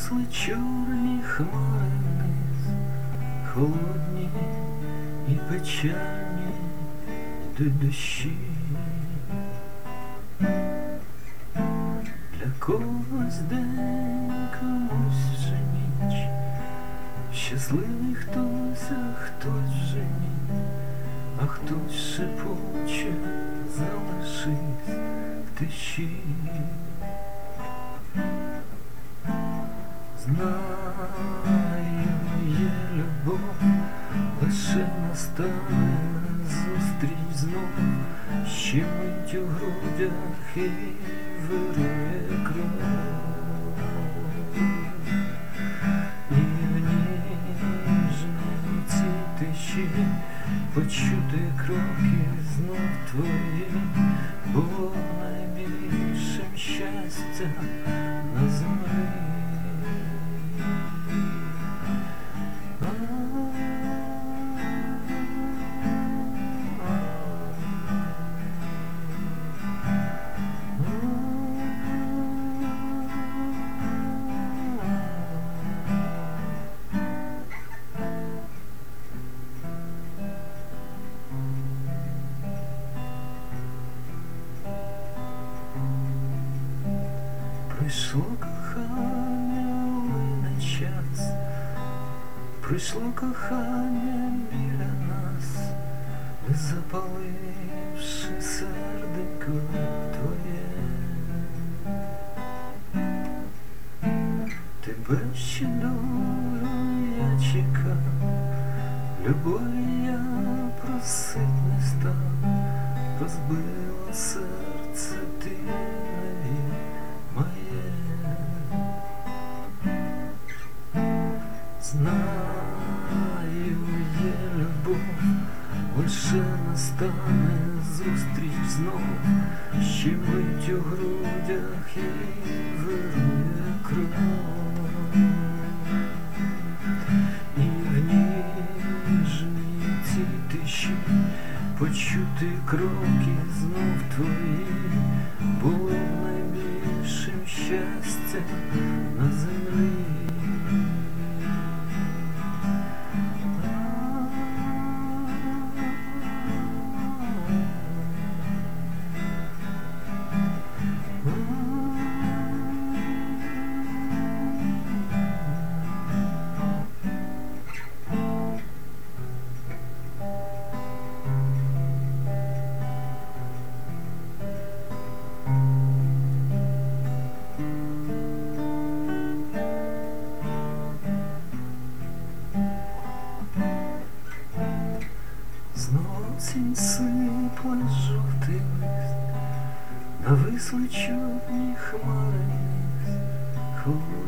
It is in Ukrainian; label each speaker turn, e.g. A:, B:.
A: Нависли чорні хмари вниз, холодні і печальні йдуть дощі. Для когось день, комусь вже ніч, щасливий хтось, а хтось вже ні, а хтось шепоче, залишись в тиші. Знаю, є любов, лише настане зустріч знов, ще мить у грудях і вирує кров. І в ніжній цій тиші почути кроки знов твої, було найбільшим щастя на землі. Прийшло кохання, лине час, прийшло кохання біля нас, запаливши серденько твоє. Тебе ще долю я чекав, любові я просить не став, розбила серце ти навік моє. Знаю, є любов, лише настане зустріч знов, ще мить у грудях і вирує кров. І в ніжній цій тиші почути кроки знов твої, було б найбільшим щастя на землі. Знов осінь сипле жовтий лист, нависли чорні хмари вниз,